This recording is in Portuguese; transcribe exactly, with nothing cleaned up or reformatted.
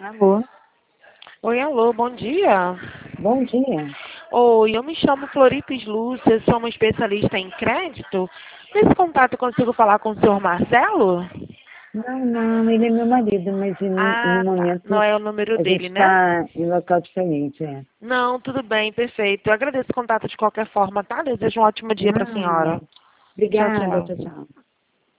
Alô, Oi, alô, bom dia. bom dia. Oi, eu me chamo Floripes Lúcia, sou uma especialista em crédito. Nesse contato eu consigo falar com o senhor Marcelo? Não, não, ele é meu marido, mas no, no Ah, tá. Não momento é o número a gente dele, né? está em local diferente, é. Não, tudo bem, perfeito. Eu agradeço o contato de qualquer forma, tá? Desejo um ótimo dia para a Não, senhora. Tchau, obrigada, tchau, tchau. tchau.